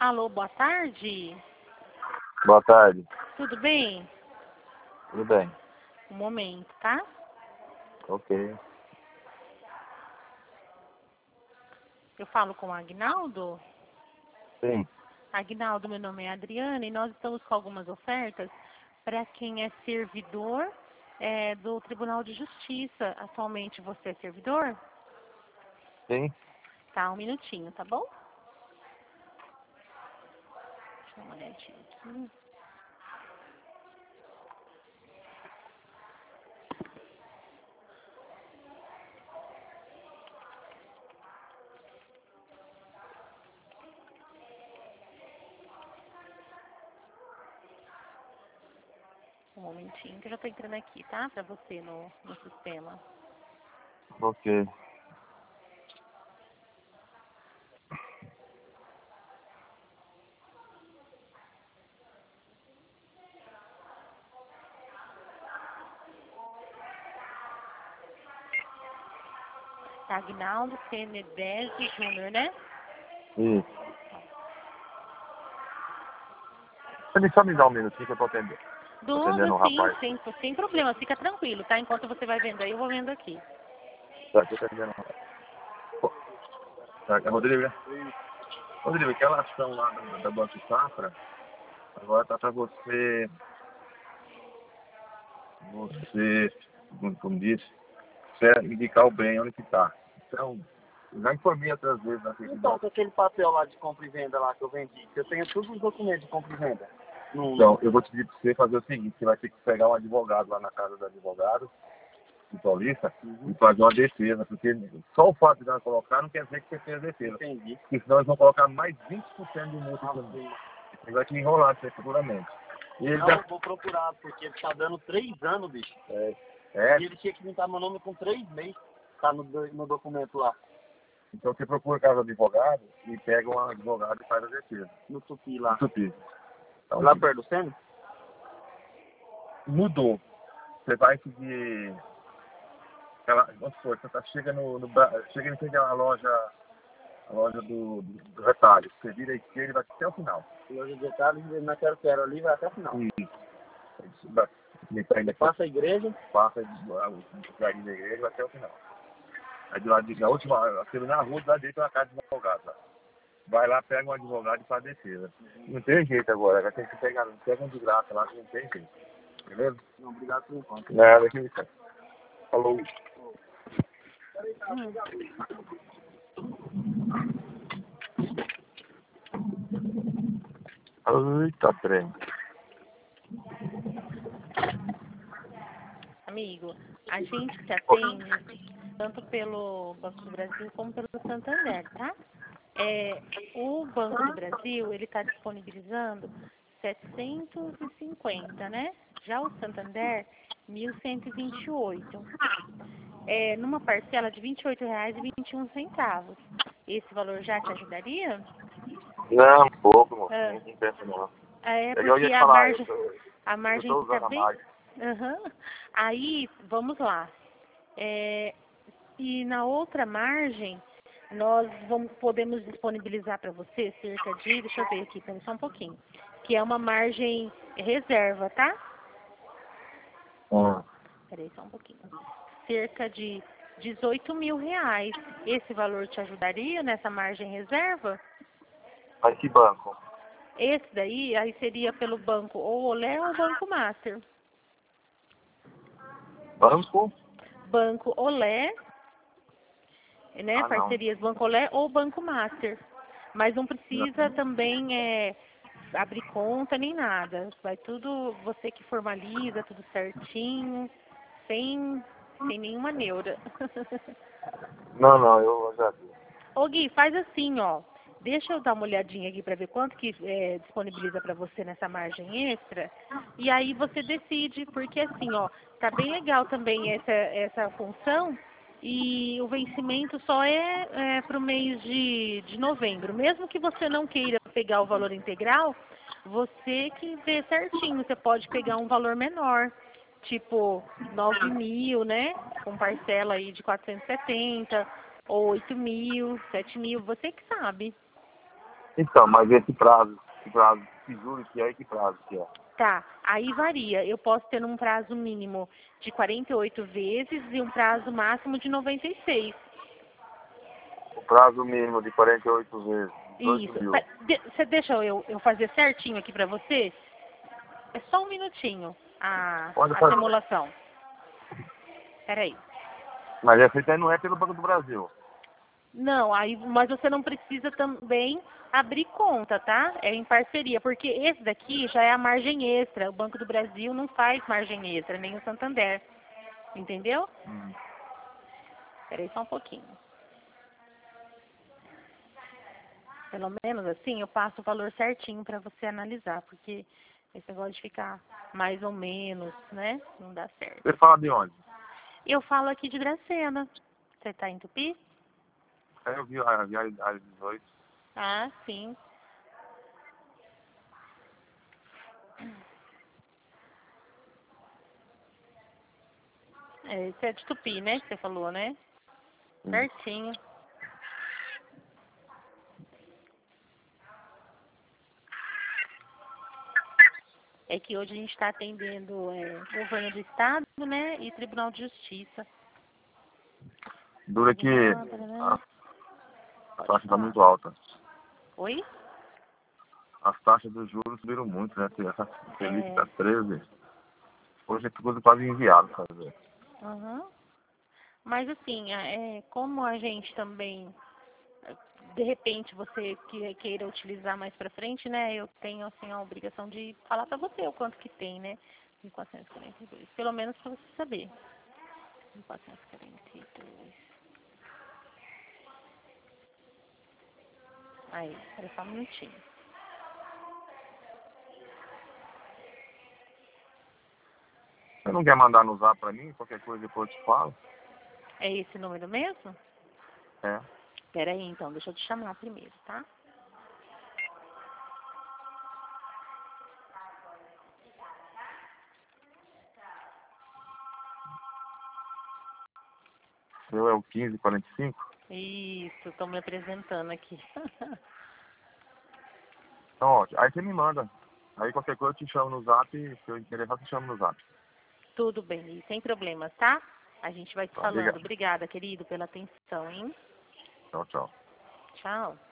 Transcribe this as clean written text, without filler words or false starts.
Alô, boa tarde. Boa tarde. Tudo bem? Tudo bem? Um momento, tá? Ok. Eu falo com o Agnaldo. Sim. Agnaldo, meu nome é Adriana e nós estamos com algumas ofertas para quem é servidor do Tribunal de Justiça. Atualmente você é servidor? Sim. Tá, um minutinho, tá bom? Deixa eu dar uma olhadinha aqui. Um momentinho que eu já tô entrando aqui, tá? Pra você no sistema. Ok. Agnaldo CN10 Júnior, né? Isso. Só me dá um minutinho que eu tô atendendo. Tô atendendo um Sim, rapaz. sem problema. Fica tranquilo, tá? Enquanto você vai vendo aí, eu vou vendo aqui. Tá, tô atendendo um rapaz. Tá, é Rodrigo, né? Rodrigo, aquela ação lá da Banco Safra, agora tá pra você, como disse, você indicar o bem onde que tá. Então, já informei outras vezes na certidão. Então, com aquele papel lá de compra e venda lá que eu vendi, eu tenho todos os documentos de compra e venda. Então, eu vou te pedir para você fazer o seguinte, você vai ter que pegar um advogado lá na casa do advogado, de Paulista, e fazer uma defesa, porque só o fato de não colocar não quer dizer que você fez a defesa. Entendi. Porque senão eles vão colocar mais 20% de multa também. Você vai te enrolar futuramente. E ele Não, já... eu vou procurar, porque ele tá dando 3 anos, bicho. É. E ele tinha que juntar meu nome com 3 meses. Tá no documento lá. Então você procura a casa do advogado e pega um advogado e faz a defesa. No Tupi lá. No Tupi. Então, Lá perto do Sênior? mudou. Você vai seguir... Vamos supor, você chega chega em frente à loja do retalho. Você vira à esquerda e vai até o final. Loja de detalhes, na Quero ali, vai até o final. Isso. Passa a igreja. Passa o jardim da igreja e vai até o final. Aí do lado na última, na rua, do lado direito, tem uma casa de advogado lá. Vai lá, pega um advogado e faz defesa. Não tem jeito agora, vai ter que pegar, pega um de graça lá, que não tem jeito. Beleza? Não, obrigado por enquanto. Nada, que isso. Falou. Eita, trem. Amigo, a gente te atende tanto pelo Banco do Brasil como pelo Santander, tá? O Banco do Brasil, ele está disponibilizando 750, né? Já o Santander, 1.128. Numa parcela de R$ 28,21. Esse valor já te ajudaria? Não, pouco, moço. Ah. Não pensa não. Porque ia te a falar, margem eu tô está usando a bem... margem. Aham. Aí, vamos lá. E na outra margem, nós podemos disponibilizar para você cerca de... Deixa eu ver aqui, pera só um pouquinho. Que é uma margem reserva, tá? Peraí, só um pouquinho. Cerca de R$ 18.000. Esse valor te ajudaria nessa margem reserva? Mas que banco? Esse daí, aí seria pelo banco ou Olé ou Banco Master. Banco? Banco Olé, né? Ah, não. Parcerias Banco Olé ou Banco Master. Mas não precisa também abrir conta nem nada. Vai tudo, você que formaliza, tudo certinho, sem nenhuma neura. Não, eu já vi. Ô Gui, faz assim, ó. Deixa eu dar uma olhadinha aqui para ver quanto que disponibiliza para você nessa margem extra. E aí você decide, porque assim, ó, tá bem legal também essa função. E o vencimento só é para o mês de novembro. Mesmo que você não queira pegar o valor integral, você que vê certinho. Você pode pegar um valor menor, tipo 9.000, né? Com parcela aí de 470, ou 8.000, 7.000, você que sabe. Então, mas esse prazo, que juro que é e que prazo que é? Tá, aí varia. Eu posso ter um prazo mínimo de 48 vezes e um prazo máximo de 96. O prazo mínimo de 48 vezes, 18 Isso. mil. Você deixa eu fazer certinho aqui pra você? É só um minutinho Pode a fazer. simulação. Peraí. Mas essa aí não é pelo Banco do Brasil. Não, aí, mas você não precisa também abrir conta, tá? É em parceria, porque esse daqui já é a margem extra. O Banco do Brasil não faz margem extra, nem o Santander. Entendeu? Peraí só um pouquinho. Pelo menos assim eu passo o valor certinho para você analisar, porque esse negócio de ficar mais ou menos, né? Não dá certo. Você fala de onde? Eu falo aqui de Dracena. Você tá em Tupi? Aí eu vi a 18. Ah, sim. É, esse é de Tupi, né? Que você falou, né? Certinho. É que hoje a gente está atendendo governo do estado, né? E Tribunal de Justiça. Dura que a Pode taxa está falar. muito alta. Oi? As taxas dos juros subiram muito, né? Essa Selic É. está 13. Hoje é tudo quase inviável fazer. Uhum. Mas assim, como a gente também, de repente, você queira utilizar mais pra frente, né? Eu tenho assim a obrigação de falar pra você o quanto que tem, né? 1.442. Pelo menos pra você saber. 1.442. Aí, espera só um minutinho. Você não quer mandar no zap pra mim? Qualquer coisa depois eu te falo? É esse número mesmo? É. Pera aí, então, deixa eu te chamar primeiro, tá? Meu é o 1545. Isso, estão me apresentando aqui. Então, ótimo. Aí você me manda. Aí qualquer coisa eu te chamo no zap. Se eu interessar, eu te chamo no zap. Tudo bem, e sem problemas, tá? A gente vai se Tá, falando. obrigado. Obrigada, querido, pela atenção, hein? Tchau, tchau. Tchau.